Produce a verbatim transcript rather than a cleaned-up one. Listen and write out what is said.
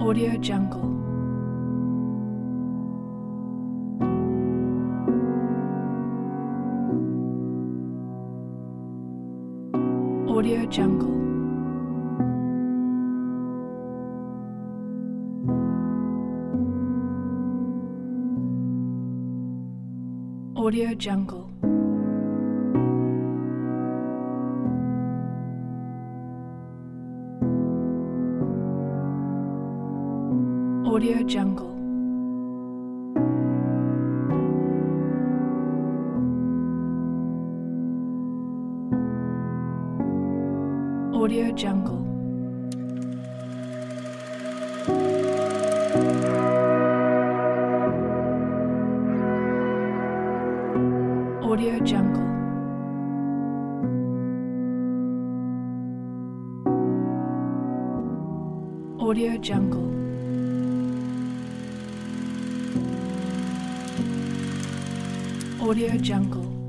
Audio Jungle. Audio Jungle. Audio Jungle. Audio Jungle. Audio Jungle. Audio Jungle. Audio Jungle. Audio Jungle.